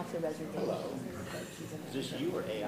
off the reservation. Is this you or AI?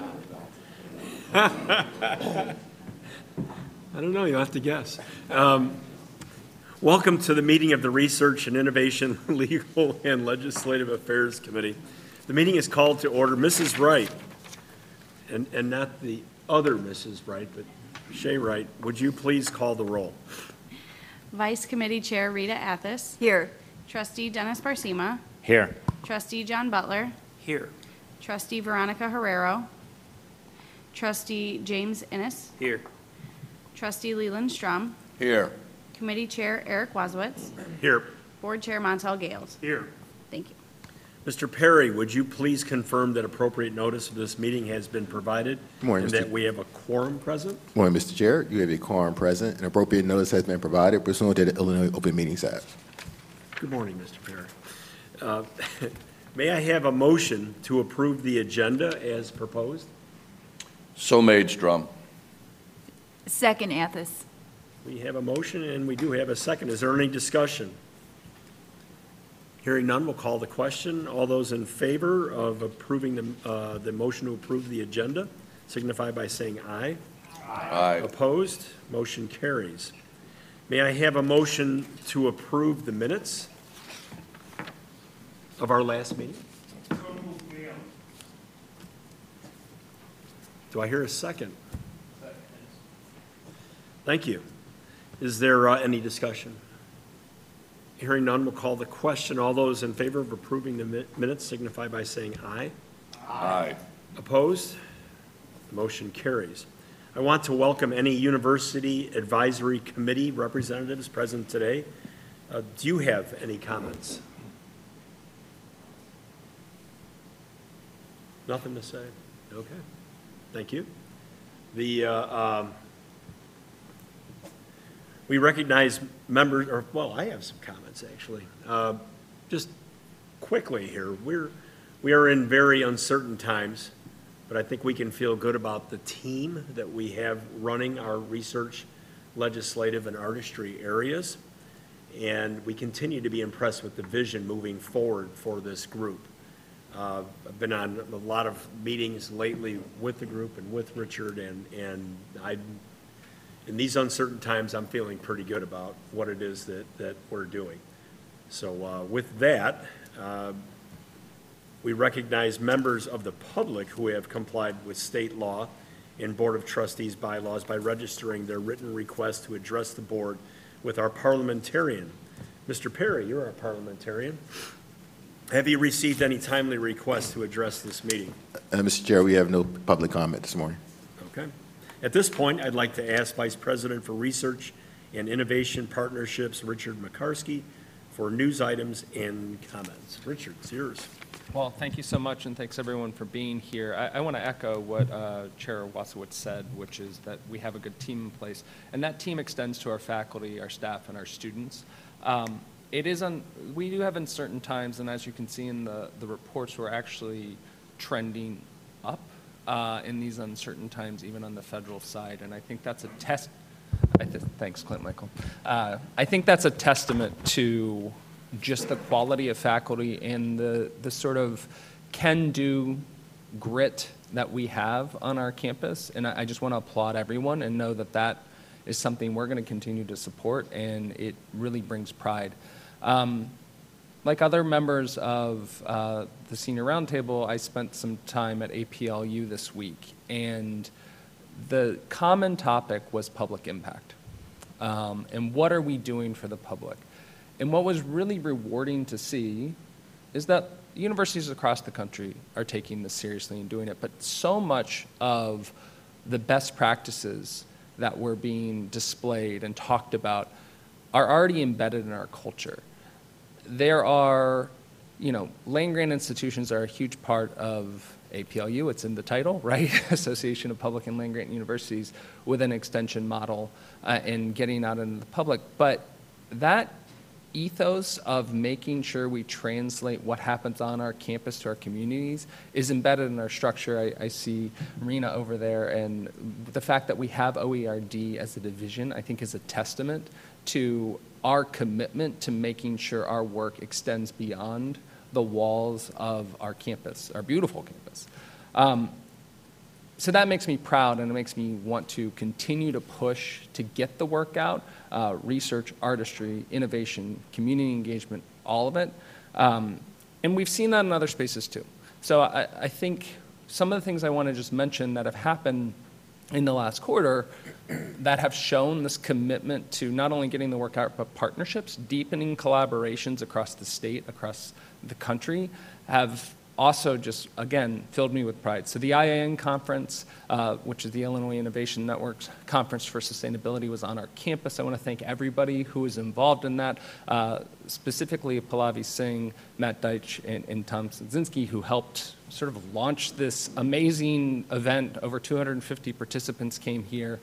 I don't know, you'll have to guess. Welcome to the meeting of the Research and Innovation Legal and Legislative Affairs Committee. The meeting is called to order. Mrs. Wright, and not the other Mrs. Wright, but Shay Wright, would you please call the roll? Vice Committee Chair Rita Athis. Here. Trustee Dennis Barcima. Here. Trustee John Butler. Here. Trustee Veronica Herrero. Trustee James Innes. Here. Trustee Leland Strum. Here. Committee Chair Eric Wazowitz. Here. Board Chair Montel Gales. Here. Thank you. Mr. Perry, would you please confirm that appropriate notice of this meeting has been provided? Good morning, and Mr. that we have a quorum present? Good morning, Mr. Chair. You have a quorum present. An appropriate notice has been provided pursuant to the Illinois Open Meetings Act. Good morning, Mr. Perry. May I have a motion to approve the agenda as proposed? So made, Strum. Second, Athis. We have a motion and we do have a second. Is there any discussion? Hearing none, we'll call the question. All those in favor of approving the motion to approve the agenda signify by saying aye. Aye. Opposed? Motion carries. May I have a motion to approve the minutes of our last meeting? Do I hear a second? Thank you. Is there any discussion? Hearing none, we'll call the question. All those in favor of approving the minutes signify by saying aye. Aye. Opposed? The motion carries. I want to welcome any University Advisory Committee representatives present today. Do you have any comments? Nothing to say? Okay. Thank you. We recognize members, or well, I have some comments actually. Just quickly here, we are in very uncertain times, but I think we can feel good about the team that we have running our research, legislative, and artistry areas, and we continue to be impressed with the vision moving forward for this group. I've been on a lot of meetings lately with the group and with Richard, and in these uncertain times, I'm feeling pretty good about what it is that we're doing. So with that, we recognize members of the public who have complied with state law and Board of Trustees bylaws by registering their written request to address the board with our parliamentarian. Mr. Perry, you're our parliamentarian. Have you received any timely requests to address this meeting? Mr. Chair, we have no public comment this morning. Okay. At this point, I'd like to ask Vice President for Research and Innovation Partnerships, Richard McCarsky, for news items and comments. Richard, it's yours. Well, thank you so much, and thanks everyone for being here. I want to echo what Chair Wazowitz said, which is that we have a good team in place, and that team extends to our faculty, our staff, and our students. We do have uncertain times, and as you can see in the reports, we're actually trending up in these uncertain times, even on the federal side, and I think that's a test. Thanks, Clint Michael. I think that's a testament to just the quality of faculty and the sort of can-do grit that we have on our campus, and I just want to applaud everyone and know that that is something we're going to continue to support, and it really brings pride. Like other members of the Senior Roundtable, I spent some time at APLU this week, and the common topic was public impact. And what are we doing for the public? And what was really rewarding to see is that universities across the country are taking this seriously and doing it, but so much of the best practices that were being displayed and talked about are already embedded in our culture. There are, land-grant institutions are a huge part of APLU. It's in the title, right? Association of Public and Land-Grant Universities, with an extension model and getting out into the public. But that ethos of making sure we translate what happens on our campus to our communities is embedded in our structure. I see Rena over there, and the fact that we have OERD as a division, I think, is a testament to our commitment to making sure our work extends beyond the walls of our campus, our beautiful campus. So that makes me proud, and it makes me want to continue to push to get the work out, research, artistry, innovation, community engagement, all of it. And we've seen that in other spaces too. So I think some of the things I want to just mention that have happened in the last quarter that have shown this commitment to not only getting the work out, but partnerships, deepening collaborations across the state, across the country, have also just, again, filled me with pride. So the IAN conference, which is the Illinois Innovation Network's Conference for Sustainability, was on our campus. I want to thank everybody who was involved in that, specifically Pallavi Singh, Matt Deitch, and Tom Szynski, who helped sort of launch this amazing event. Over 250 participants came here.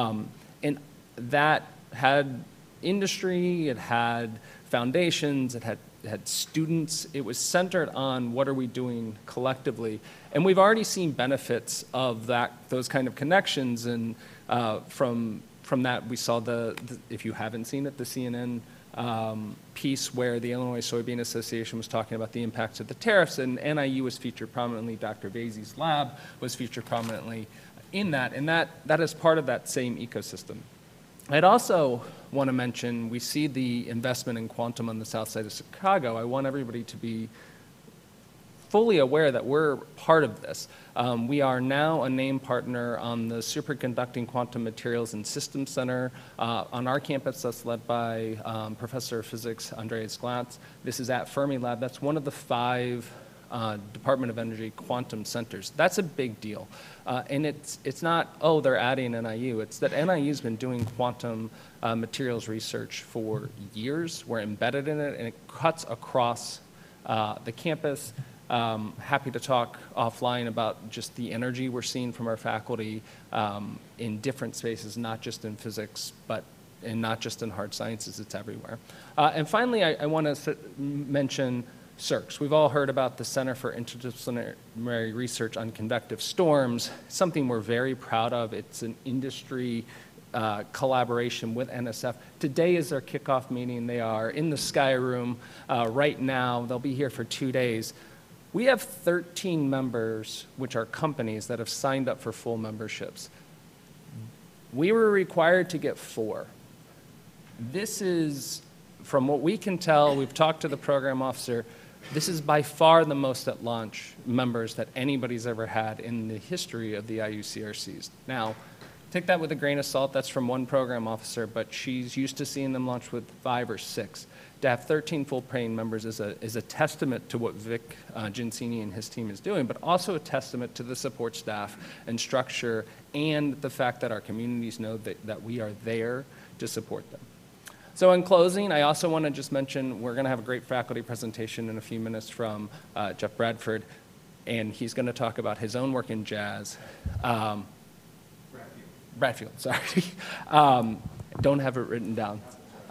And that had industry, it had foundations, it had students. It was centered on what are we doing collectively. And we've already seen benefits of those kind of connections. And from that, we saw if you haven't seen it, the CNN piece where the Illinois Soybean Association was talking about the impacts of the tariffs, and NIU was featured prominently. Dr. Vasey's lab was featured prominently in that, and that is part of that same ecosystem. I'd also want to mention, we see the investment in quantum on the south side of Chicago. I want everybody to be fully aware that we're part of this. We are now a named partner on the Superconducting Quantum Materials and Systems Center on our campus that's led by Professor of Physics Andreas Glatz. This is at Fermilab. That's one of the 5 Department of Energy quantum centers. That's a big deal. And it's not, oh, they're adding NIU. It's that NIU's been doing quantum materials research for years. We're embedded in it, and it cuts across the campus. Happy to talk offline about just the energy we're seeing from our faculty in different spaces, not just in physics, and not just in hard sciences. It's everywhere. And finally, I want to mention CERCS. We've all heard about the Center for Interdisciplinary Research on Convective Storms, something we're very proud of. It's an industry collaboration with NSF. Today is their kickoff meeting. They are in the Sky Room right now. They'll be here for 2 days. We have 13 members, which are companies, that have signed up for full memberships. We were required to get 4. This is, from what we can tell, we've talked to the program officer, this is by far the most at launch members that anybody's ever had in the history of the IUCRCs. Now, take that with a grain of salt. That's from one program officer, but she's used to seeing them launch with 5 or 6. To have 13 full-paying members is a testament to what Vic Gincini and his team is doing, but also a testament to the support staff and structure and the fact that our communities know that we are there to support them. So in closing, I also want to just mention we're going to have a great faculty presentation in a few minutes from Jeff Bradford, and he's going to talk about his own work in jazz. Bradfield, sorry. Don't have it written down.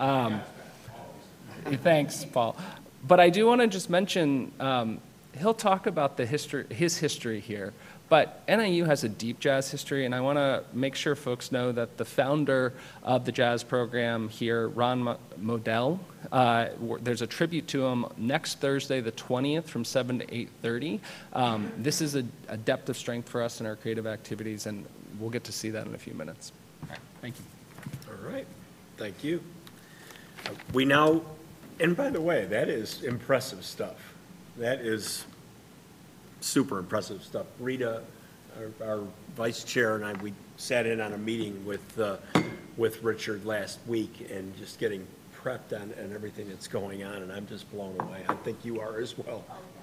Thanks, Paul. But I do want to just mention, he'll talk about his history here. But NIU has a deep jazz history, and I want to make sure folks know that the founder of the jazz program here, Ron Modell, there's a tribute to him next Thursday, the 20th, from 7 to 8:30. This is a depth of strength for us in our creative activities, and we'll get to see that in a few minutes. All right, thank you. All right, thank you. We now, and by the way, that is impressive stuff. That is super impressive stuff. Rita, our vice chair, and I, we sat in on a meeting with Richard last week and just getting prepped on everything that's going on, and I'm just blown away. I think you are as well.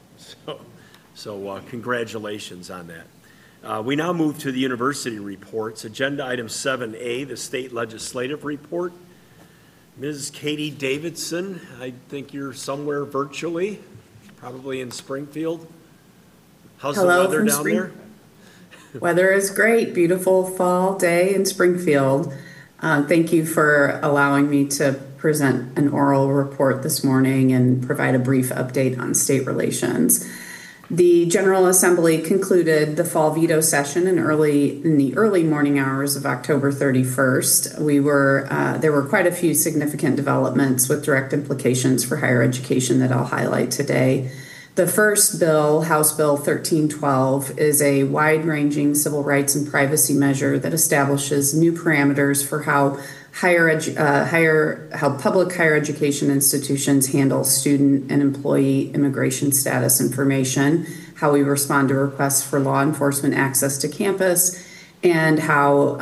So congratulations on that. We now move to the university reports. Agenda item 7A, the state legislative report. Ms. Katie Davidson, I think you're somewhere virtually, probably in Springfield. How's the weather down there? Weather is great. Beautiful fall day in Springfield. Thank you for allowing me to present an oral report this morning and provide a brief update on state relations. The General Assembly concluded the fall veto session in the early morning hours of October 31st. There were quite a few significant developments with direct implications for higher education that I'll highlight today. The first bill, House Bill 1312, is a wide-ranging civil rights and privacy measure that establishes new parameters for how public higher education institutions handle student and employee immigration status information, how we respond to requests for law enforcement access to campus, and how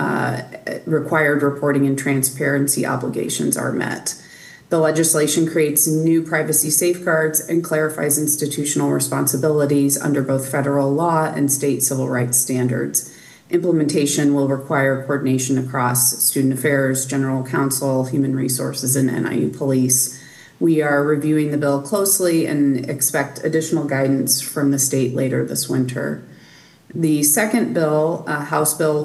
required reporting and transparency obligations are met. The legislation creates new privacy safeguards and clarifies institutional responsibilities under both federal law and state civil rights standards. Implementation will require coordination across student affairs, general counsel, human resources, and NIU police. We are reviewing the bill closely and expect additional guidance from the state later this winter. The second bill, House Bill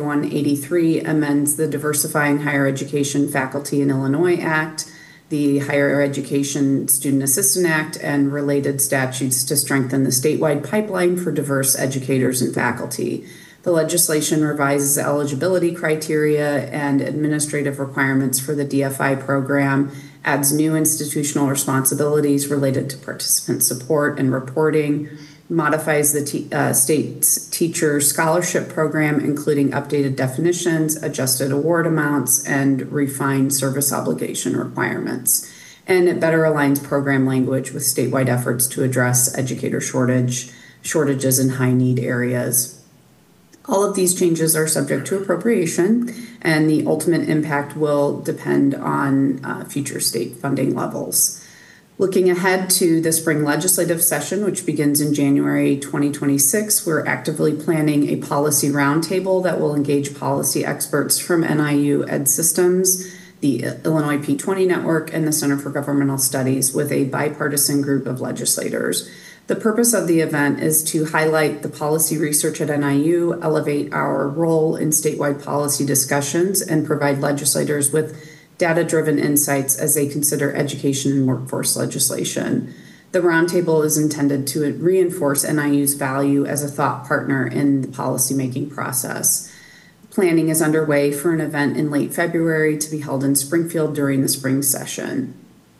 4183, amends the Diversifying Higher Education Faculty in Illinois Act, the Higher Education Student Assistant Act, and related statutes to strengthen the statewide pipeline for diverse educators and faculty. The legislation revises eligibility criteria and administrative requirements for the DFI program, adds new institutional responsibilities related to participant support and reporting, modifies the state's teacher scholarship program, including updated definitions, adjusted award amounts, and refined service obligation requirements. And it better aligns program language with statewide efforts to address educator shortages in high-need areas. All of these changes are subject to appropriation, and the ultimate impact will depend on future state funding levels. Looking ahead to the spring legislative session, which begins in January 2026, we're actively planning a policy roundtable that will engage policy experts from NIU Ed Systems, the Illinois P20 Network, and the Center for Governmental Studies with a bipartisan group of legislators. The purpose of the event is to highlight the policy research at NIU, elevate our role in statewide policy discussions, and provide legislators with data-driven insights as they consider education and workforce legislation. The roundtable is intended to reinforce NIU's value as a thought partner in the policymaking process. Planning is underway for an event in late February to be held in Springfield during the spring session.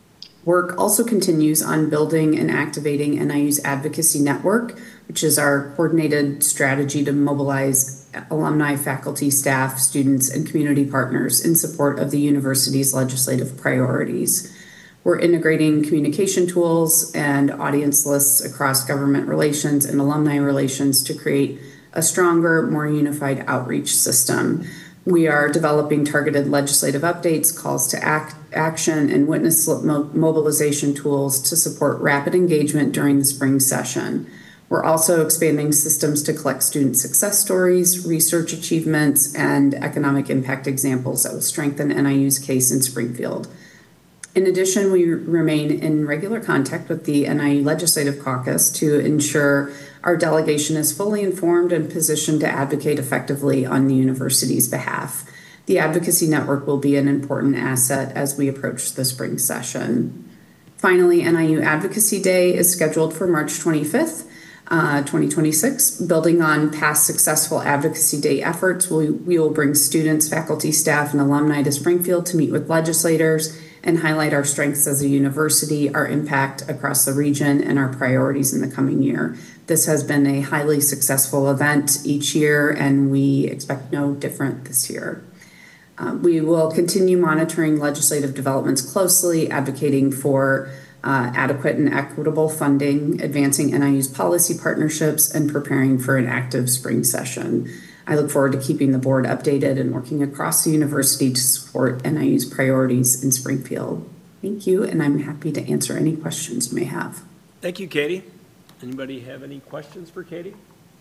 Work also continues on building and activating NIU's advocacy network, which is our coordinated strategy to mobilize alumni, faculty, staff, students, and community partners in support of the university's legislative priorities. We're integrating communication tools and audience lists across government relations and alumni relations to create a stronger, more unified outreach system. We are developing targeted legislative updates, calls to action, and witness slip mobilization tools to support rapid engagement during the spring session. We're also expanding systems to collect student success stories, research achievements, and economic impact examples that will strengthen NIU's case in Springfield. In addition, we remain in regular contact with the NIU Legislative Caucus to ensure our delegation is fully informed and positioned to advocate effectively on the university's behalf. The advocacy network will be an important asset as we approach the spring session. Finally, NIU Advocacy Day is scheduled for March 25th, 2026. Building on past successful Advocacy Day efforts, we will bring students, faculty, staff, and alumni to Springfield to meet with legislators and highlight our strengths as a university, our impact across the region, and our priorities in the coming year. This has been a highly successful event each year, and we expect no different this year. We will continue monitoring legislative developments closely, advocating for adequate and equitable funding, advancing NIU's policy partnerships, and preparing for an active spring session. I look forward to keeping the board updated and working across the university to support NIU's priorities in Springfield. Thank you, and I'm happy to answer any questions you may have. Thank you, Katie. Anybody have any questions for Katie?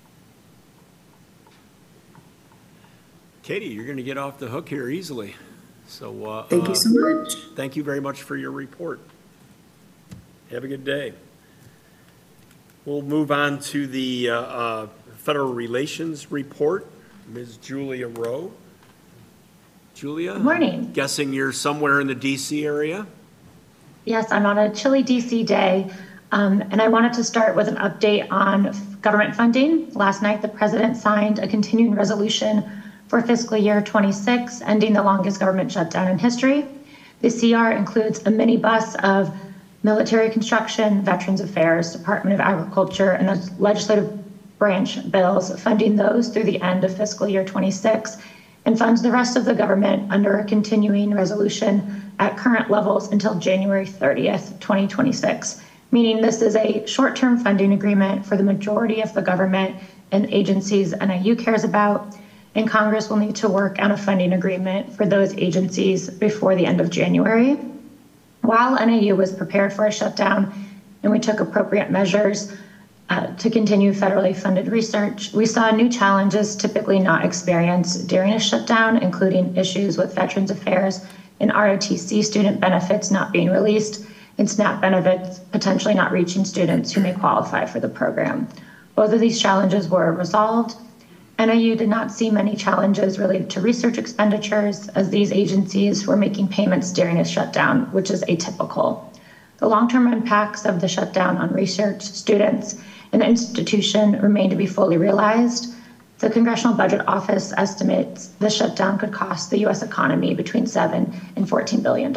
Katie, you're going to get off the hook here easily. So Thank you so much. Thank you very much for your report. Have a good day. We'll move on to the Federal Relations Report. Ms. Julia Rowe. Julia? Good morning. Guessing you're somewhere in the DC area? Yes, I'm on a chilly DC day, and I wanted to start with an update on government funding. Last night, the president signed a continuing resolution for fiscal year 26, ending the longest government shutdown in history. The CR includes a minibus of military construction, Veterans Affairs, Department of Agriculture, and the legislative branch bills, funding those through the end of fiscal year 26, and funds the rest of the government under a continuing resolution at current levels until January 30th, 2026, meaning this is a short-term funding agreement for the majority of the government and agencies NIU cares about, and Congress will need to work on a funding agreement for those agencies before the end of January. While NIU was prepared for a shutdown and we took appropriate measures to continue federally funded research, we saw new challenges typically not experienced during a shutdown, including issues with Veterans Affairs and ROTC student benefits not being released and SNAP benefits potentially not reaching students who may qualify for the program. Both of these challenges were resolved. NIU did not see many challenges related to research expenditures as these agencies were making payments during a shutdown, which is atypical. The long-term impacts of the shutdown on research, students, and the institution remain to be fully realized. The Congressional Budget Office estimates the shutdown could cost the U.S. economy between $7 and $14 billion.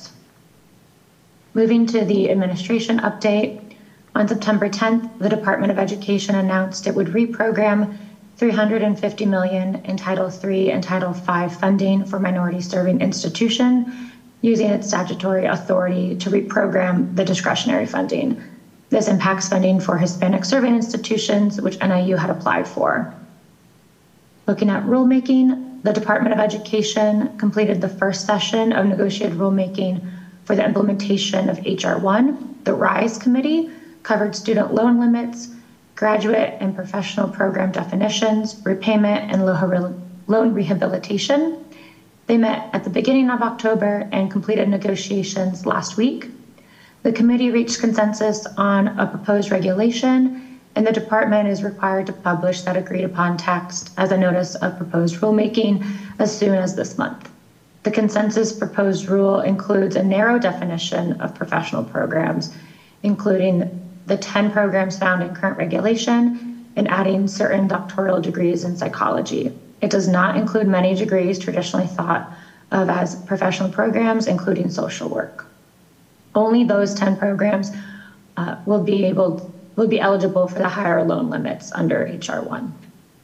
Moving to the administration update, on September 10th, the Department of Education announced it would reprogram $350 million in Title III and Title V funding for minority-serving institution, using its statutory authority to reprogram the discretionary funding. This impacts funding for Hispanic-serving institutions, which NIU had applied for. Looking at rulemaking, the Department of Education completed the first session of negotiated rulemaking for the implementation of H.R. 1. The RISE committee covered student loan limits, graduate and professional program definitions, repayment, and loan rehabilitation. They met at the beginning of October and completed negotiations last week. The committee reached consensus on a proposed regulation, and the department is required to publish that agreed upon text as a notice of proposed rulemaking as soon as this month. The consensus proposed rule includes a narrow definition of professional programs, including the 10 programs found in current regulation and adding certain doctoral degrees in psychology. It does not include many degrees traditionally thought of as professional programs, including social work. Only those 10 programs will be eligible for the higher loan limits under H.R. 1.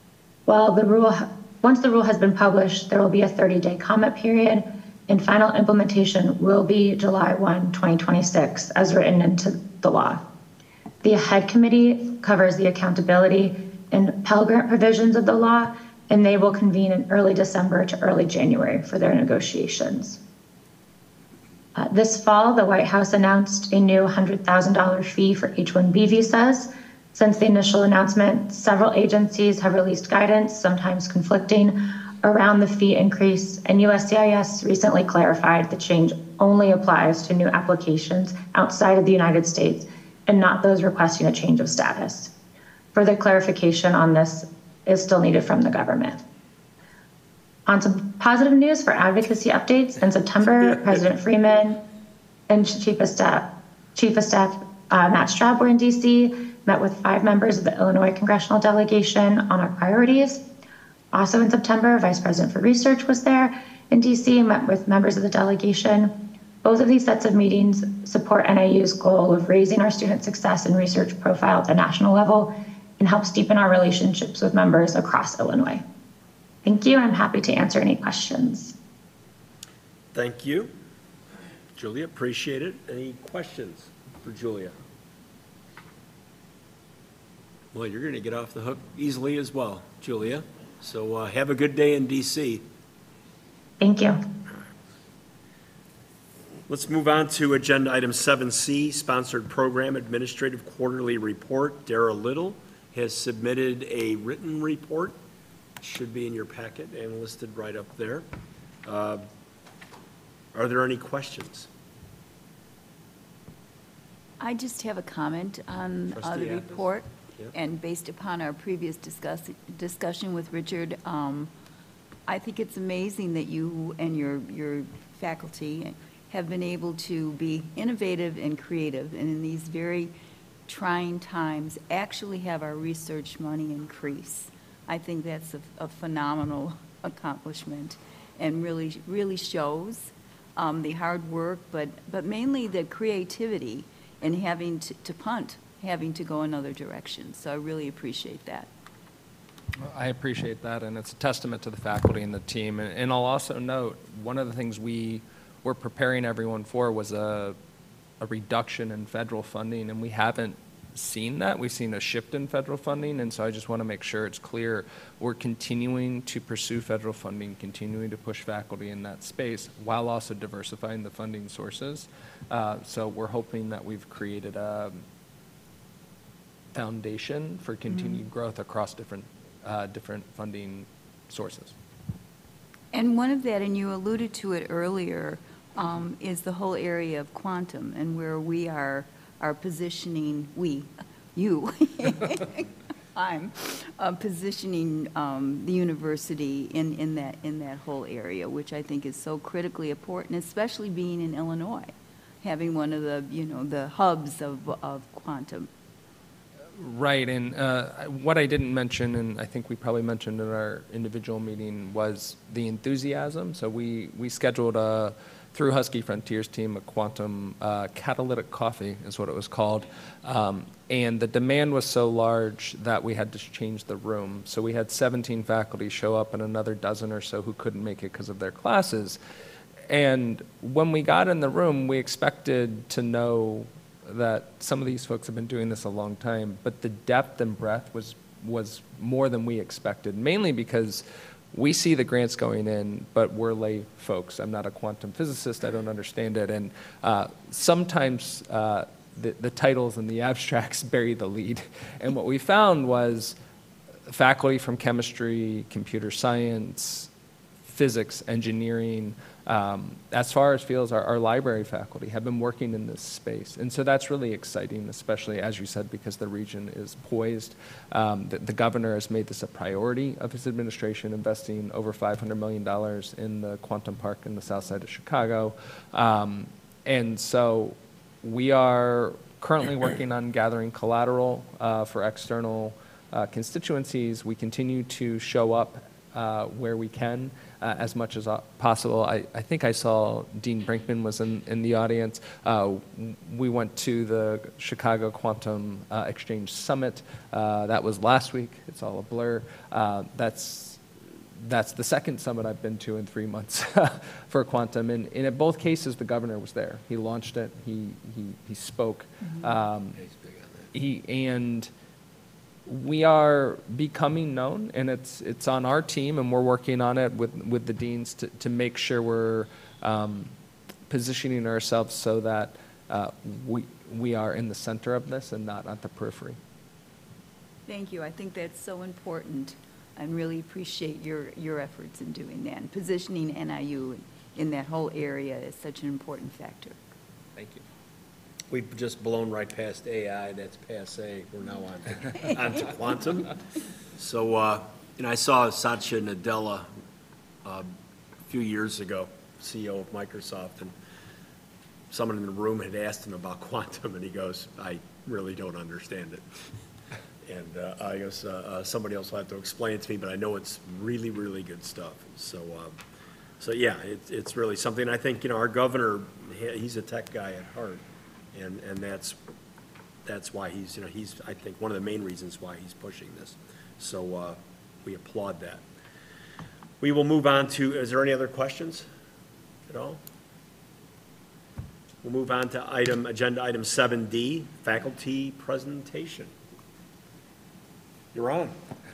Once the rule has been published, there will be a 30-day comment period, and final implementation will be July 1, 2026, as written into the law. The AHEAD committee covers the accountability and Pell Grant provisions of the law, and they will convene in early December to early January for their negotiations. This fall, the White House announced a new $100,000 fee for H-1B visas. Since the initial announcement, several agencies have released guidance, sometimes conflicting, around the fee increase, and USCIS recently clarified the change only applies to new applications outside of the United States and not those requesting a change of status. Further clarification on this is still needed from the government. On some positive news for advocacy updates, in September, President Freeman and Chief of Staff Matt Straub were in DC, met with 5 members of the Illinois congressional delegation on our priorities. Also in September, Vice President for Research was there in DC and met with members of the delegation. Both of these sets of meetings support NIU's goal of raising our student success and research profile at the national level and helps deepen our relationships with members across Illinois. Thank you, and I'm happy to answer any questions. Thank you. Julia, appreciate it. Any questions for Julia? Well, you're going to get off the hook easily as well, Julia. So have a good day in DC. Thank you. Let's move on to agenda item 7C, Sponsored Program Administrative Quarterly Report. Dara Little has submitted a written report. Should be in your packet and listed right up there. Are there any questions? I just have a comment on Trustee the Athens? report. Yep. And based upon our previous discussion with Richard, I think it's amazing that you and your faculty have been able to be innovative and creative, and in these very trying times, actually have our research money increase. I think that's a phenomenal accomplishment and really shows the hard work, but mainly the creativity and having to punt, having to go another direction. So I really appreciate that. I appreciate that, and it's a testament to the faculty and the team. And I'll also note, one of the things we were preparing everyone for was a reduction in federal funding, and we haven't seen that. We've seen a shift in federal funding, and so I just want to make sure it's clear we're continuing to pursue federal funding, continuing to push faculty in that space, while also diversifying the funding sources. So we're hoping that we've created a foundation for continued growth across different funding sources. And one of that, and you alluded to it earlier, is the whole area of quantum and where we are positioning, I'm positioning the university in that whole area, which I think is so critically important, especially being in Illinois, having one of the, the hubs of quantum. Right, and what I didn't mention, and I think we probably mentioned in our individual meeting, was the enthusiasm. So we scheduled through Husky Frontiers team, a quantum catalytic coffee is what it was called. And the demand was so large that we had to change the room. So we had 17 faculty show up and another dozen or so who couldn't make it because of their classes. And when we got in the room, we expected to know that some of these folks have been doing this a long time, but the depth and breadth was more than we expected, mainly because we see the grants going in, but we're lay folks. I'm not a quantum physicist. I don't understand it. And sometimes the titles and the abstracts bury the lead. And what we found was faculty from chemistry, computer science, physics, engineering, as far as fields, our library faculty have been working in this space. And so that's really exciting, especially, as you said, because the region is poised. The governor has made this a priority of his administration, investing over $500 million in the Quantum Park in the south side of Chicago. And so we are currently working on gathering collateral for external constituencies. We continue to show up where we can. As much as possible. I think I saw Dean Brinkman was in the audience. We went to the Chicago Quantum Exchange Summit. That was last week. It's all a blur. That's the second summit I've been to in 3 months for quantum. And in both cases, the governor was there. He launched it. He spoke. And we are becoming known, and it's on our team, and we're working on it with the deans to make sure we're positioning ourselves so that we are in the center of this and not at the periphery. Thank you. I think that's so important, and really appreciate your efforts in doing that. And positioning NIU in that whole area is such an important factor. Thank you. We've just blown right past AI, that's passe. We're now on to quantum. So, I saw Satya Nadella a few years ago, CEO of Microsoft, and someone in the room had asked him about quantum, and he goes, I really don't understand it. And I guess somebody else will have to explain it to me, but I know it's really, really good stuff. So yeah, it's really something. I think, our governor, he's a tech guy at heart. And that's why he's I think one of the main reasons why he's pushing this. So we applaud that. We will move on to, is there any other questions at all? We'll move on to agenda item 7D, faculty presentation. You're on.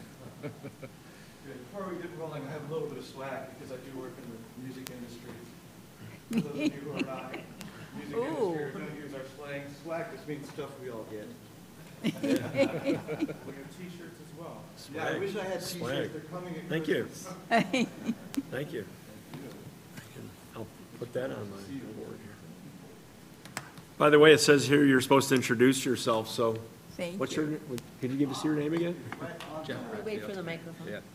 Before we get rolling, I have a little bit of swag because I do work in the music industry. For those of you who are not music industry, we're going to use our slang. Swag just means stuff we all get. We have T-shirts as well. Swag. Yeah, I wish I had T-shirts. Swag. They're coming at Thank you. Christmas. Thank you. I'll put that on my board here. By the way, it says here you're supposed to introduce yourself, so Thank what's you. could you give us your name again? Wait for the microphone. Yeah.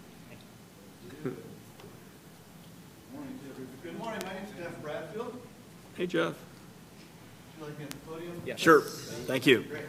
Good morning, my name's Jeff Bradfield. Hey, Jeff. Would you like me at the podium? Yeah. Sure. Thank you. Great.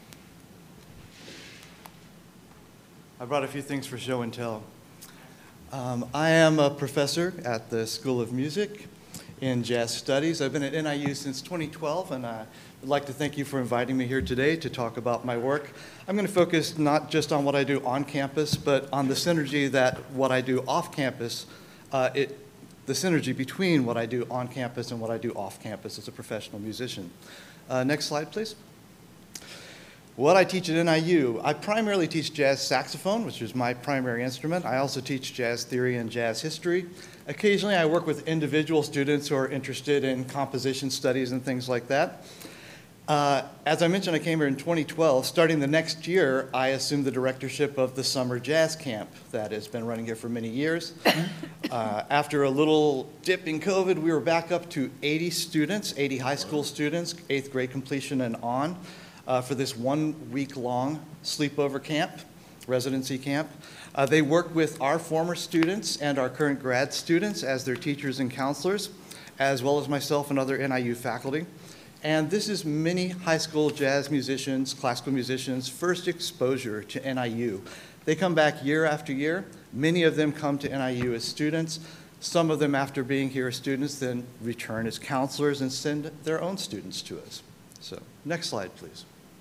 I brought a few things for show and tell. I am a professor at the School of Music, in jazz studies. I've been at NIU since 2012, and I'd like to thank you for inviting me here today to talk about my work. I'm going to focus not just on what I do on campus, but on the synergy that what I do off campus, the synergy between what I do on campus and what I do off campus as a professional musician. Next slide, please. What I teach at NIU, I primarily teach jazz saxophone, which is my primary instrument. I also teach jazz theory and jazz history. Occasionally, I work with individual students who are interested in composition studies and things like that. As I mentioned, I came here in 2012. Starting the next year, I assumed the directorship of the summer jazz camp that has been running here for many years. After a little dip in COVID, we were back up to 80 students, 80 high school students, 8th grade completion and on, for this 1 week-long sleepover camp, residency camp. They work with our former students and our current grad students as their teachers and counselors, as well as myself and other NIU faculty. And this is many high school jazz musicians, classical musicians' first exposure to NIU. They come back year after year. Many of them come to NIU as students. Some of them, after being here as students, then return as counselors and send their own students to us. So, next slide, please.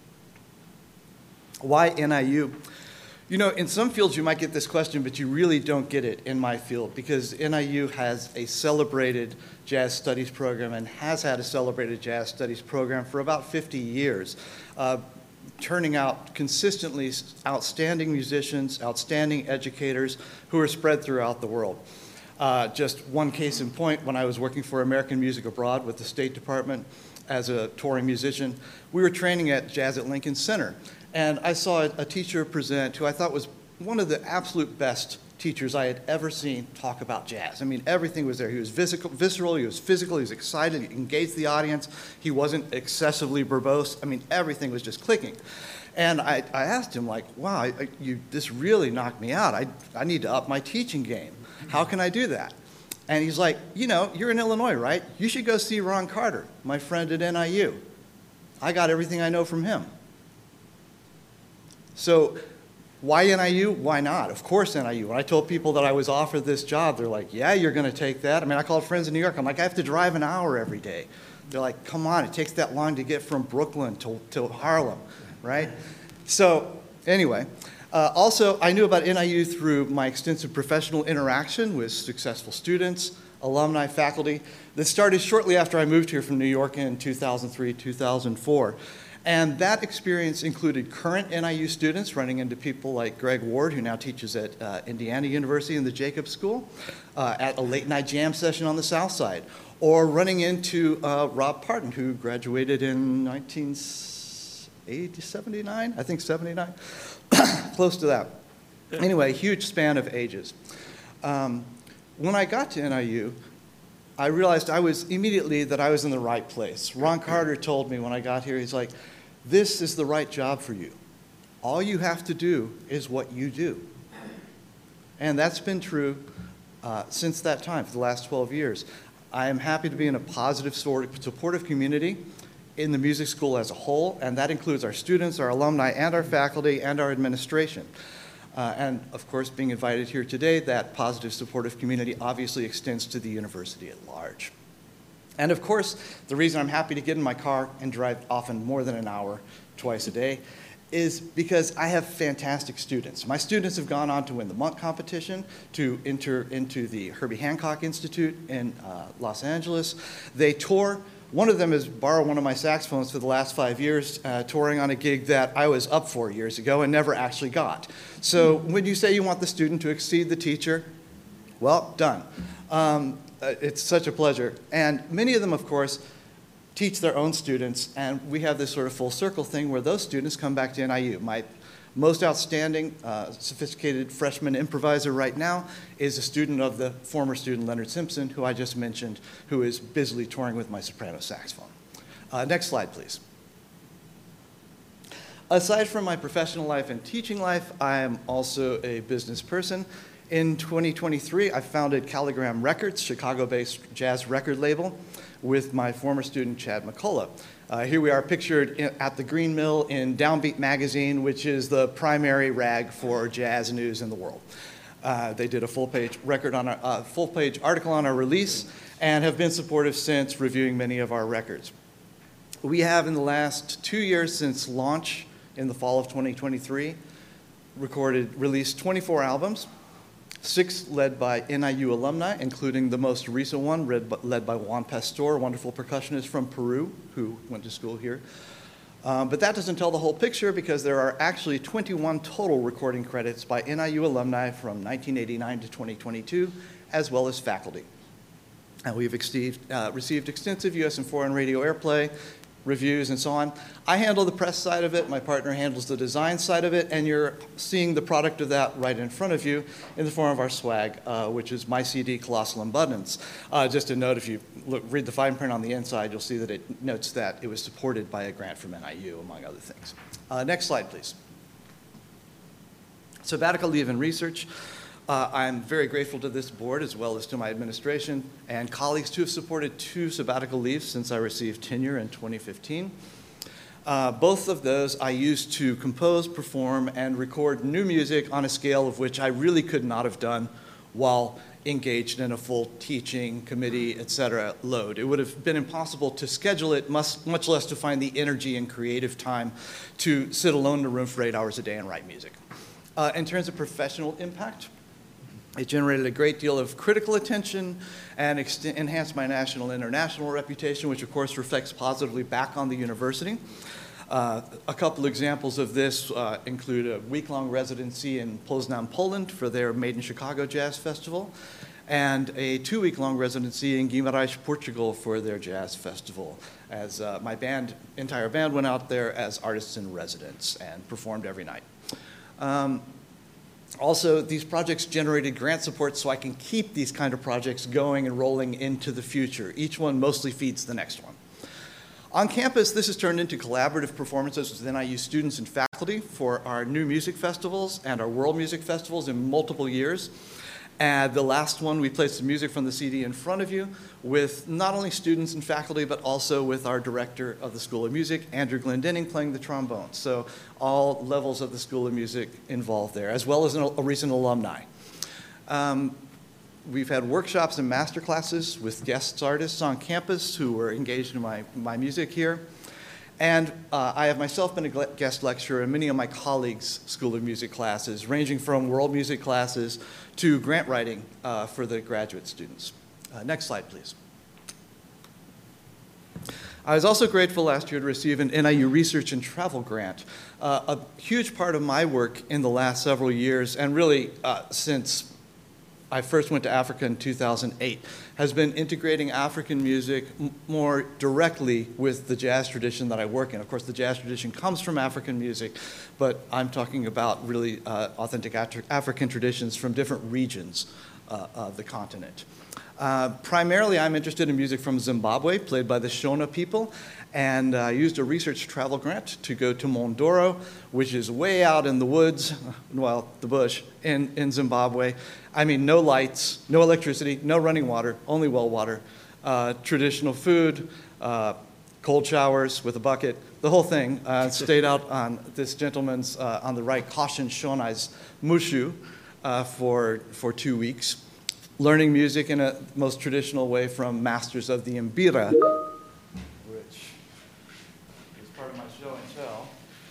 Why NIU? You know, in some fields you might get this question, but you really don't get it in my field because NIU has a celebrated jazz studies program and has had a celebrated jazz studies program for about 50 years, turning out consistently outstanding musicians, outstanding educators who are spread throughout the world. Just one case in point, when I was working for American Music Abroad with the State Department as a touring musician, we were training at Jazz at Lincoln Center. And I saw a teacher present who I thought was one of the absolute best teachers I had ever seen talk about jazz. I mean, everything was there. He was visceral, he was physical, he was excited, he engaged the audience. He wasn't excessively verbose. I mean, everything was just clicking. And I asked him, like, wow, this really knocked me out. I need to up my teaching game. How can I do that? And he's like, you know, you're in Illinois, right? You should go see Ron Carter, my friend at NIU. I got everything I know from him. So why NIU? Why not? Of course NIU. When I told people that I was offered this job, they're like, yeah, you're going to take that? I mean, I called friends in New York. I'm like, I have to drive an hour every day. They're like, come on, it takes that long to get from Brooklyn to Harlem, right? So anyway, also I knew about NIU through my extensive professional interaction with successful students, alumni, faculty, that started shortly after I moved here from New York in 2003, 2004. And that experience included current NIU students, running into people like Greg Ward, who now teaches at Indiana University in the Jacobs School, at a late night jam session on the South Side, or running into Rob Parton, who graduated in 1979, I think 79, close to that. Anyway, huge span of ages. When I got to NIU, I realized immediately that I was in the right place. Ron Carter told me when I got here, he's like, this is the right job for you. All you have to do is what you do. And that's been true since that time, for the last 12 years. I am happy to be in a positive, supportive community in the music school as a whole, and that includes our students, our alumni, and our faculty, and our administration. And of course, being invited here today, that positive, supportive community obviously extends to the university at large. And of course, the reason I'm happy to get in my car and drive often more than an hour twice a day is because I have fantastic students. My students have gone on to win the Monk competition, to enter into the Herbie Hancock Institute in Los Angeles. They tour. One of them has borrowed one of my saxophones for the last 5 years, touring on a gig that I was up for years ago and never actually got. So when you say you want the student to exceed the teacher, well, done. It's such a pleasure. And many of them, of course, teach their own students, and we have this sort of full circle thing where those students come back to NIU. My most outstanding, sophisticated freshman improviser right now is a student of the former student Leonard Simpson, who I just mentioned, who is busily touring with my soprano saxophone. Next slide, please. Aside from my professional life and teaching life, I am also a business person. In 2023, I founded Caligram Records, Chicago-based jazz record label, with my former student, Chad McCullough. Here we are pictured at the Green Mill in Downbeat magazine, which is the primary rag for jazz news in the world. They did a full-page full-page article on our release and have been supportive since, reviewing many of our records. We have, in the last 2 years since launch in the fall of 2023, released 24 albums, 6 led by NIU alumni, including the most recent one led by Juan Pastor, a wonderful percussionist from Peru who went to school here. But that doesn't tell the whole picture, because there are actually 21 total recording credits by NIU alumni from 1989 to 2022, as well as faculty. And we've received extensive U.S. and foreign radio airplay, reviews, and so on. I handle the press side of it, my partner handles the design side of it, and you're seeing the product of that right in front of you in the form of our swag, which is My CD Colossal Abundance. Just a note, if you read the fine print on the inside, you'll see that it notes that it was supported by a grant from NIU, among other things. Next slide, please. Sabbatical leave and research. I'm very grateful to this board, as well as to my administration and colleagues, who have supported 2 sabbatical leaves since I received tenure in 2015. Both of those I used to compose, perform, and record new music on a scale of which I really could not have done while engaged in a full teaching, committee, etc. load. It would have been impossible to schedule it, much less to find the energy and creative time to sit alone in a room for 8 hours a day and write music. In terms of professional impact, it generated a great deal of critical attention and enhanced my national and international reputation, which of course reflects positively back on the university. A couple examples of this include a week-long residency in Poznań, Poland for their Made in Chicago Jazz Festival, and a 2-week-long residency in Guimarães, Portugal for their jazz festival, as my entire band went out there as artists in residence and performed every night. Also, these projects generated grant support, so I can keep these kind of projects going and rolling into the future. Each one mostly feeds the next one. On campus, this has turned into collaborative performances with NIU students and faculty for our new music festivals and our world music festivals in multiple years. And the last one, we played some music from the CD in front of you with not only students and faculty, but also with our director of the School of Music, Andrew Glendenning, playing the trombone. So all levels of the School of Music involved there, as well as a recent alumni. We've had workshops and master classes with guest artists on campus who were engaged in my music here. And I have myself been a guest lecturer in many of my colleagues' School of Music classes, ranging from world music classes to grant writing for the graduate students. Next slide, please. I was also grateful last year to receive an NIU Research and Travel grant. A huge part of my work in the last several years, and really since I first went to Africa in 2008, has been integrating African music more directly with the jazz tradition that I work in. Of course, the jazz tradition comes from African music, but I'm talking about really authentic African traditions from different regions of the continent. Primarily, I'm interested in music from Zimbabwe, played by the Shona people, and I used a research travel grant to go to Mondoro, which is way out in the woods, well, the bush, in Zimbabwe. I mean, no lights, no electricity, no running water, only well water, traditional food, cold showers with a bucket, the whole thing. Stayed out on this gentleman's, on the right, Koshin Shonai's Mushu for 2 weeks, learning music in a most traditional way from masters of the Mbira, which is part of my show and tell.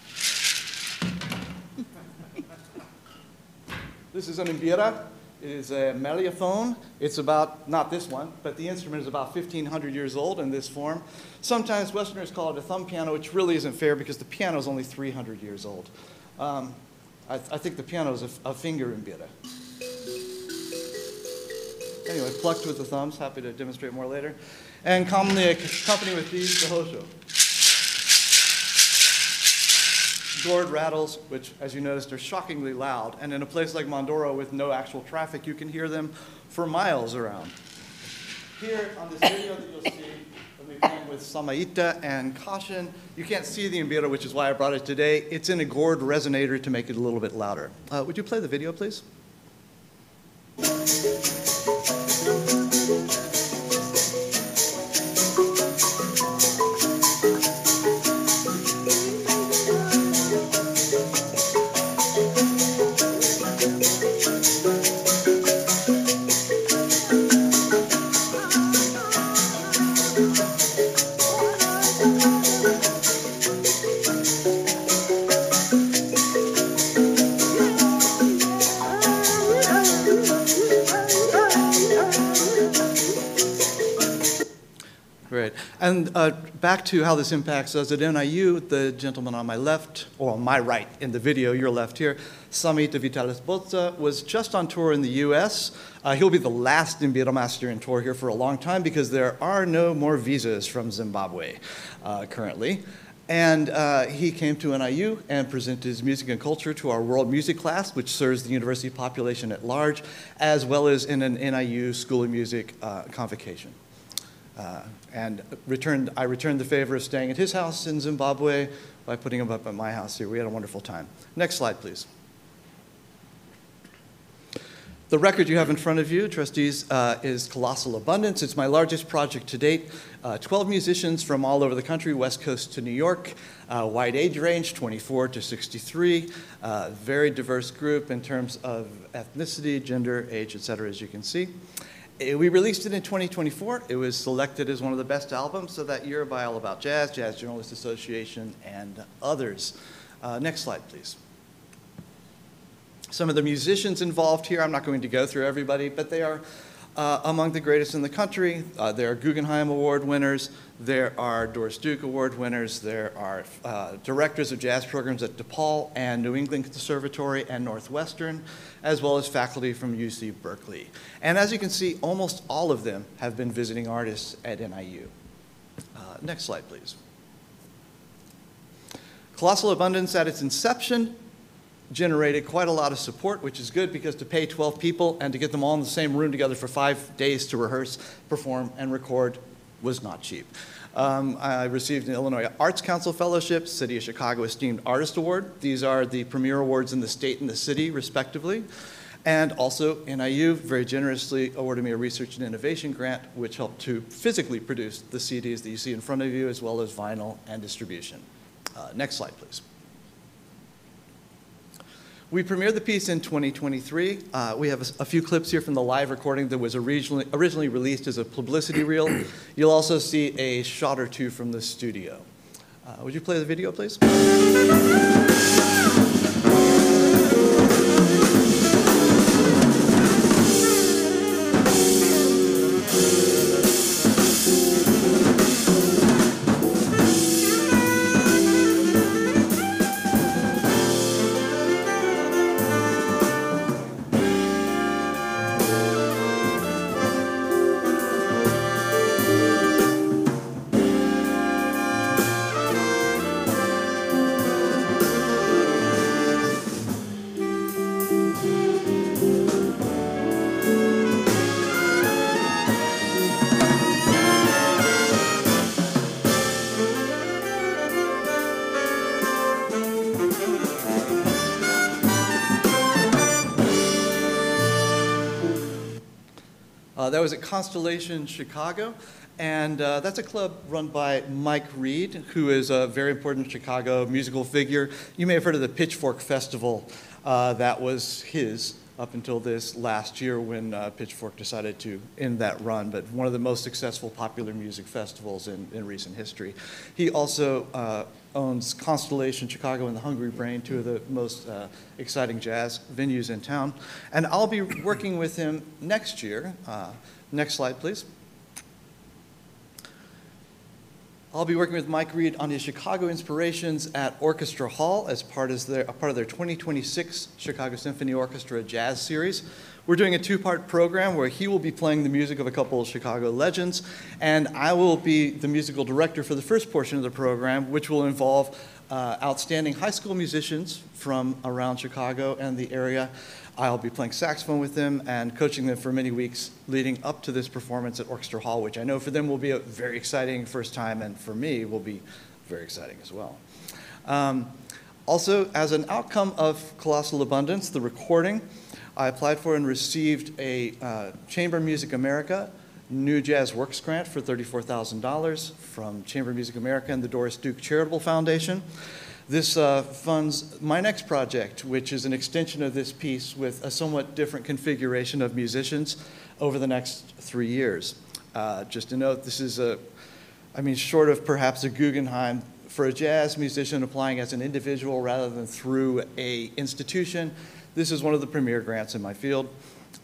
This is an Mbira. It is a meliophone. It's about, not this one, but the instrument is about 1,500 years old in this form. Sometimes Westerners call it a thumb piano, which really isn't fair because the piano is only 300 years old. I think the piano is a finger Mbira. Anyway, plucked with the thumbs, happy to demonstrate more later. And commonly accompanied with these, the hosho. Gourd rattles, which, as you noticed, are shockingly loud. And in a place like Mondoro with no actual traffic, you can hear them for miles around. Here on this video that you'll see, let me begin with Samaita and Koshin. You can't see the Mbira, which is why I brought it today. It's in a gourd resonator to make it a little bit louder. Would you play the video, please? And back to how this impacts us at NIU, the gentleman on my left, or on my right in the video, your left here, Samit Vitalis Botza, was just on tour in the US. He'll be the last Imbira Master in tour here for a long time because there are no more visas from Zimbabwe currently. And he came to NIU and presented his music and culture to our world music class, which serves the university population at large, as well as in an NIU School of Music convocation. And I returned the favor of staying at his house in Zimbabwe by putting him up at my house here. We had a wonderful time. Next slide, please. The record you have in front of you, trustees, is Colossal Abundance. It's my largest project to date. 12 musicians from all over the country, West Coast to New York, wide age range, 24 to 63, very diverse group in terms of ethnicity, gender, age, et cetera, as you can see. We released it in 2024. It was selected as one of the best albums of that year by All About Jazz, Jazz Journalists Association, and others. Next slide, please. Some of the musicians involved here, I'm not going to go through everybody, but they are among the greatest in the country. There are Guggenheim Award winners. There are Doris Duke Award winners. There are directors of jazz programs at DePaul and New England Conservatory and Northwestern, as well as faculty from UC Berkeley. And as you can see, almost all of them have been visiting artists at NIU. Next slide, please. Colossal Abundance at its inception generated quite a lot of support, which is good because to pay 12 people and to get them all in the same room together for 5 days to rehearse, perform, and record was not cheap. I received an Illinois Arts Council Fellowship, City of Chicago Esteemed Artist Award. These are the premier awards in the state and the city, respectively. And also, NIU very generously awarded me a Research and Innovation grant, which helped to physically produce the CDs that you see in front of you, as well as vinyl and distribution. Next slide, please. We premiered the piece in 2023. We have a few clips here from the live recording that was originally released as a publicity reel. You'll also see a shot or two from the studio. Would you play the video, please? That was at Constellation Chicago, and that's a club run by Mike Reed, who is a very important Chicago musical figure. You may have heard of the Pitchfork Festival. That was his up until this last year when Pitchfork decided to end that run, but one of the most successful popular music festivals in recent history. He also owns Constellation Chicago and the Hungry Brain, two of the most exciting jazz venues in town. And I'll be working with him next year. Next slide, please. I'll be working with Mike Reed on his Chicago inspirations at Orchestra Hall as part of their 2026 Chicago Symphony Orchestra Jazz Series. We're doing a two-part program where he will be playing the music of a couple of Chicago legends, and I will be the musical director for the first portion of the program, which will involve outstanding high school musicians from around Chicago and the area. I'll be playing saxophone with them and coaching them for many weeks leading up to this performance at Orchestra Hall, which I know for them will be a very exciting first time, and for me will be very exciting as well. Also, as an outcome of Colossal Abundance, the recording, I applied for and received a Chamber Music America New Jazz Works grant for $34,000 from Chamber Music America and the Doris Duke Charitable Foundation. This funds my next project, which is an extension of this piece with a somewhat different configuration of musicians over the next 3 years. Just to note, this is short of perhaps a Guggenheim, for a jazz musician applying as an individual rather than through an institution, this is one of the premier grants in my field.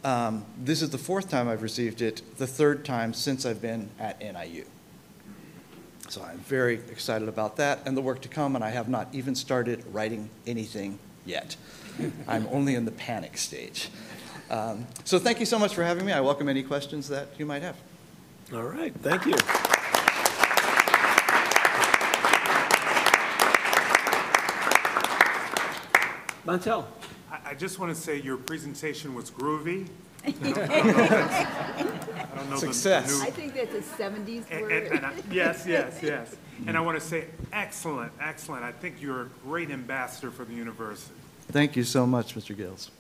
This is the 4th time I've received it, the 3rd time since I've been at NIU. So I'm very excited about that and the work to come, and I have not even started writing anything yet. I'm only in the panic stage. So thank you so much for having me. I welcome any questions that you might have. All right, thank you. Montel. I just want to say your presentation was groovy. I don't know Success. the new. I think that's a 70s And- word. Yes. And I want to say, excellent. I think you're a great ambassador for the university. Thank you so much, Mr. Gales.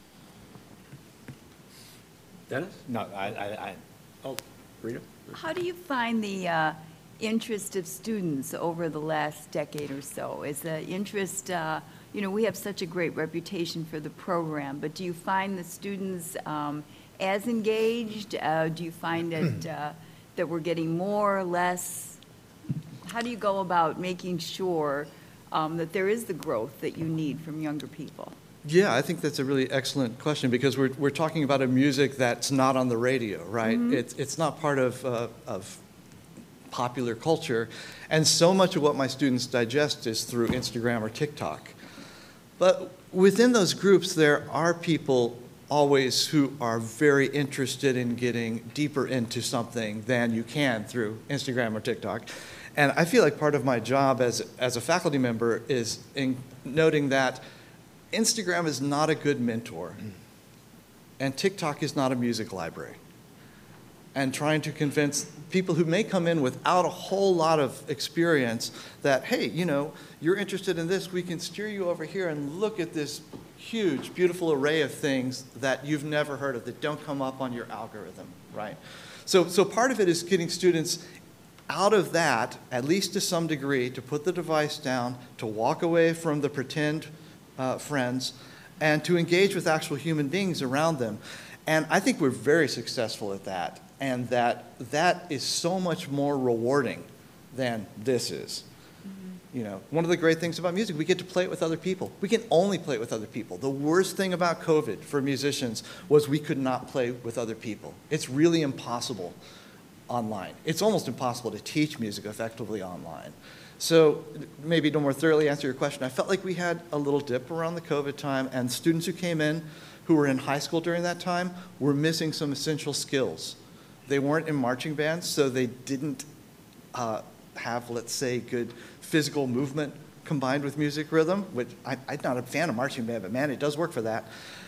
Dennis? No, I Oh, Rita? How do you find the interest of students over the last decade or so? Is the interest, we have such a great reputation for the program, but do you find the students as engaged? Do you find that we're getting more or less? How do you go about making sure that there is the growth that you need from younger people? Yeah, I think that's a really excellent question because we're talking about a music that's not on the radio, right? Mm-hmm. It's not part of popular culture, and so much of what my students digest is through Instagram or TikTok. But within those groups, there are people always who are very interested in getting deeper into something than you can through Instagram or TikTok. And I feel like part of my job as a faculty member is in noting that Instagram is not a good mentor, and TikTok is not a music library. And trying to convince people who may come in without a whole lot of experience that, hey, you're interested in this, we can steer you over here and look at this huge, beautiful array of things that you've never heard of, that don't come up on your algorithm, right? So part of it is getting students out of that, at least to some degree, to put the device down, to walk away from the pretend friends, and to engage with actual human beings around them. And I think we're very successful at that, and that is so much more rewarding than this is. One of the great things about music, we get to play it with other people. We can only play it with other people. The worst thing about COVID for musicians was we could not play with other people. It's really impossible online. It's almost impossible to teach music effectively online. So maybe to more thoroughly answer your question, I felt like we had a little dip around the COVID time, and students who came in who were in high school during that time were missing some essential skills. They weren't in marching bands, so they didn't have, let's say, good physical movement combined with music rhythm, which I'm not a fan of marching band, but man, it does work for that.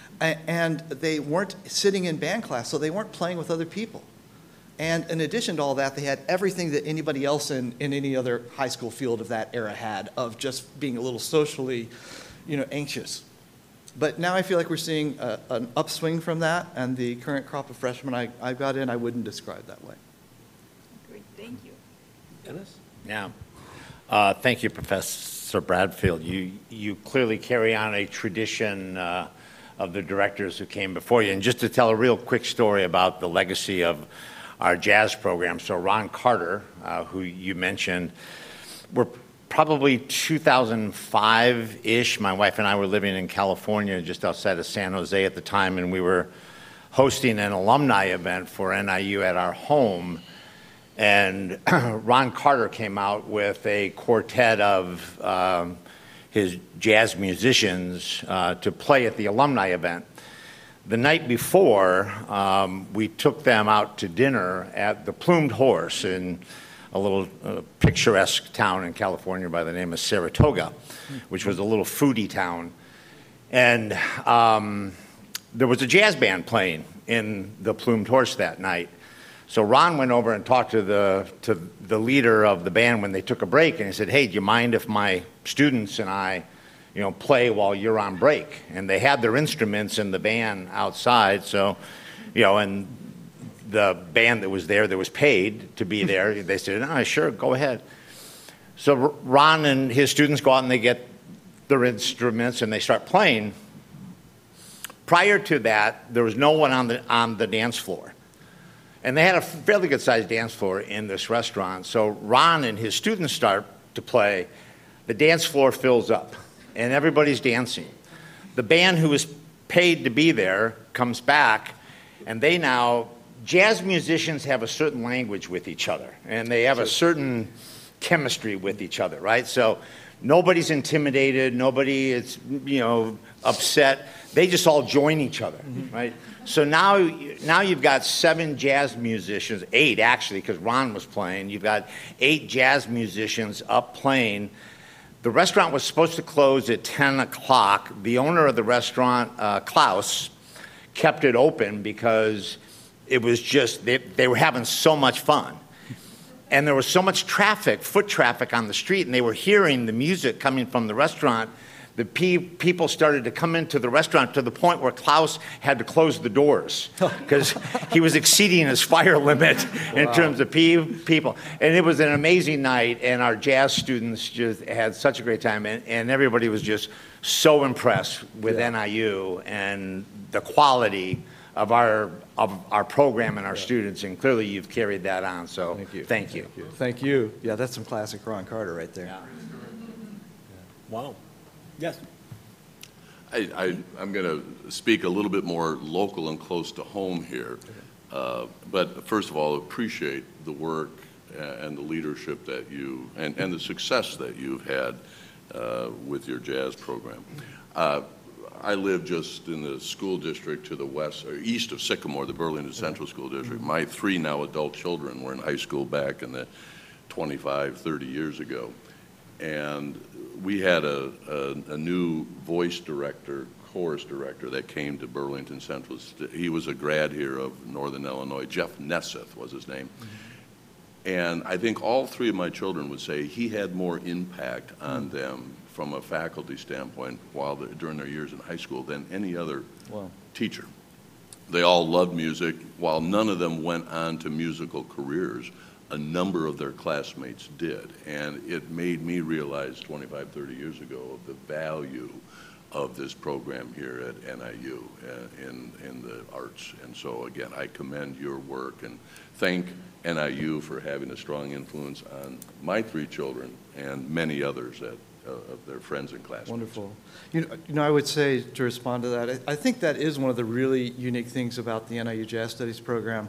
And they weren't sitting in band class, so they weren't playing with other people. And in addition to all that, they had everything that anybody else in any other high school field of that era had, of just being a little socially, anxious. But now I feel like we're seeing an upswing from that, and the current crop of freshmen I got in, I wouldn't describe that way. Great, thank you. Dennis? Yeah. Thank you, Professor Bradfield. You clearly carry on a tradition of the directors who came before you. And just to tell a real quick story about the legacy of our jazz program. So Ron Carter, who you mentioned, we're probably 2005-ish. My wife and I were living in California, just outside of San Jose at the time, and we were hosting an alumni event for NIU at our home. And Ron Carter came out with a quartet of his jazz musicians to play at the alumni event. The night before, we took them out to dinner at the Plumed Horse in a little picturesque town in California by the name of Saratoga, which was a little foodie town. And there was a jazz band playing in the Plumed Horse that night. So Ron went over and talked to the leader of the band when they took a break, and he said, "Hey, do you mind if my students and I play while you're on break?" And they had their instruments in the van outside, so, and the band that was there that was paid to be there, they said, "Oh, sure, go ahead." So Ron and his students go out and they get their instruments and they start playing. Prior to that, there was no one on the dance floor. And they had a fairly good-sized dance floor in this restaurant. So Ron and his students start to play. The dance floor fills up, and everybody's dancing. The band who was paid to be there comes back, and jazz musicians have a certain language with each other, and they have a certain chemistry with each other, right? So nobody's intimidated, nobody is, upset. They just all join each other, right? So now you've got 7 jazz musicians, 8 actually, because Ron was playing. You've got 8 jazz musicians up playing. The restaurant was supposed to close at 10 o'clock. The owner of the restaurant, Klaus, kept it open because it was just, they were having so much fun. And there was so much traffic, foot traffic on the street, and they were hearing the music coming from the restaurant. The people started to come into the restaurant to the point where Klaus had to close the doors because he was exceeding his fire limit in terms of people. And it was an amazing night, and our jazz students just had such a great time, and everybody was just so impressed with NIU and the quality of our program and our students, and clearly you've carried that on, so thank you. Thank you. Yeah, that's some classic Ron Carter right there. Wow. Yes. I'm going to speak a little bit more local and close to home here. But first of all, appreciate the work and the leadership that you, and the success that you've had with your jazz program. I live just in the school district to the west, or east of Sycamore, the Burlington Central School District. My 3 now adult children were in high school back in the 25, 30 years ago. And we had a new voice director, chorus director that came to Burlington Central. He was a grad here of Northern Illinois. Jeff Nesseth was his name. And I think all 3 of my children would say he had more impact on them from a faculty standpoint during their years in high school than any other teacher. They all loved music. While none of them went on to musical careers, a number of their classmates did. And it made me realize 25, 30 years ago of the value of this program here at NIU in the arts. And so again, I commend your work and thank NIU for having a strong influence on my 3 children and many others of their friends and classmates. Wonderful. You know, I would say, to respond to that, I think that is one of the really unique things about the NIU Jazz Studies program,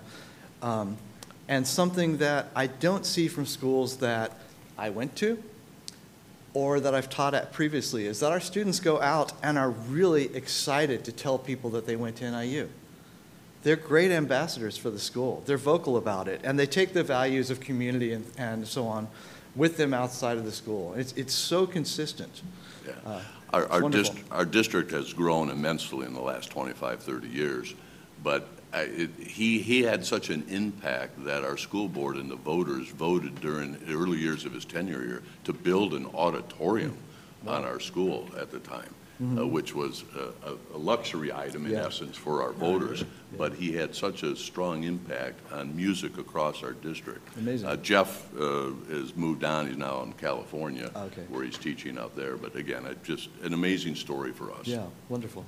and something that I don't see from schools that I went to or that I've taught at previously, is that our students go out and are really excited to tell people that they went to NIU. They're great ambassadors for the school. They're vocal about it, and they take the values of community and so on with them outside of the school. It's so consistent. Yeah. Our district has grown immensely in the last 25, 30 years, but he had such an impact that our school board and the voters voted during the early years of his tenure here to build an auditorium on our school at the time. Which was a luxury item in essence for our voters, but he had such a strong impact on music across our district. Amazing. Jeff has moved on. He's now in California, where he's teaching out there. But again, just an amazing story for us. Yeah, wonderful.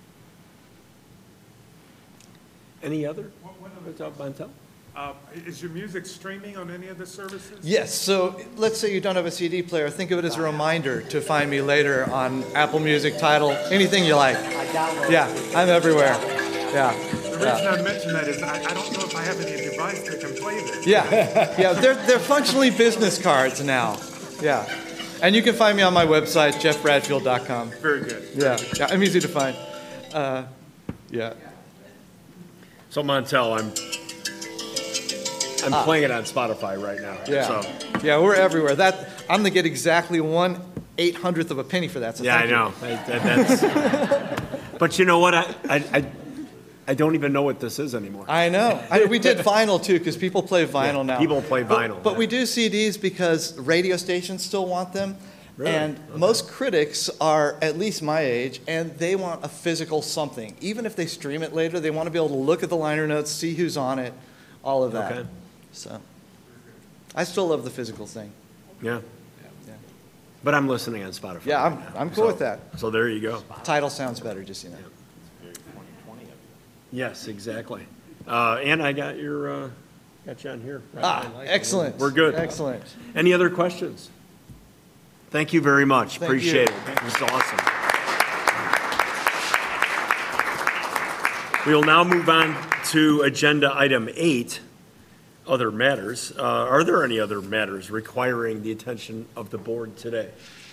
Any other? Montel? Is your music streaming on any of the services? Yes, so let's say you don't have a CD player. Think of it as a reminder to find me later on Apple Music, Tidal, anything you like. Yeah, I'm everywhere. Yeah. The reason I mention that is I don't know if I have any device that can play this. Yeah, they're functionally business cards now. Yeah. And you can find me on my website, jeffbradfield.com. Very good. Yeah, I'm easy to find. Yeah. So Montel, I'm playing it on Spotify right now. Yeah, So. yeah, we're everywhere. I'm gonna get exactly 1/800th of a penny for that. So Yeah, I know. But you know what? I don't even know what this is anymore. I know. We did vinyl too, because people play vinyl now. People play vinyl. But we do CDs because radio stations still want them. Really? And most critics are at least my age, and they want a physical something. Even if they stream it later, they want to be able to look at the liner notes, see who's on it, all of that. Okay. So I still love the physical thing. Yeah. But I'm listening on Spotify. Yeah, right now. I'm cool with that. So there you go. Title sounds better, just you know. Yes, exactly. And I got you on here. Excellent. We're good. Excellent. Any other questions? Thank you very much. Thank Appreciate you. it. This is awesome. We will now move on to agenda item 8. other matters. Are there any other matters requiring the attention of the board today?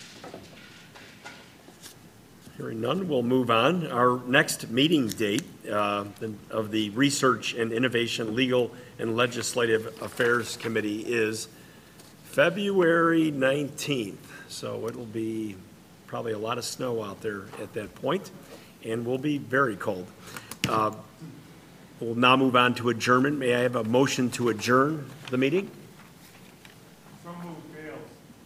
Hearing none, we'll move on. Our next meeting date of the Research and Innovation Legal and Legislative Affairs Committee is February 19th. So it'll be probably a lot of snow out there at that point, and we'll be very cold. We'll now move on to adjournment. May I have a motion to adjourn the meeting? So moved, Fails.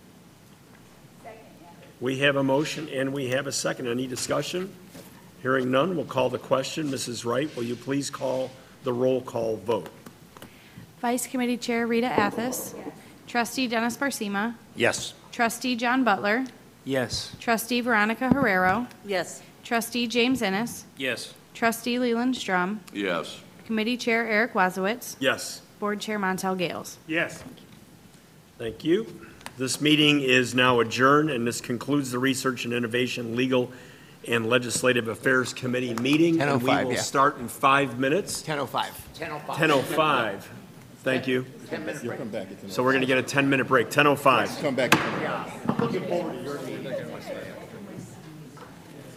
We have a motion and we have a second. Any discussion? Hearing none, we'll call the question. Mrs. Wright, will you please call the roll call vote? Vice Committee Chair Rita Athis. Trustee Dennis Barcima. Yes. Trustee John Butler. Yes. Trustee Veronica Herrero. Yes. Trustee James Innes. Yes. Trustee Leland Strum. Yes. Committee Chair Eric Wazowitz. Yes. Board Chair Montel Gales. Yes. Thank you. This meeting is now adjourned, and this concludes the Research and Innovation Legal and Legislative Affairs Committee meeting. And we 10:05, will yeah. start in 5 minutes. 10:05. 10:05. Thank you. You'll come back at 10:05. So we're going to get a 10-minute break. 10:05. Come back at 10:05. I'm looking forward to your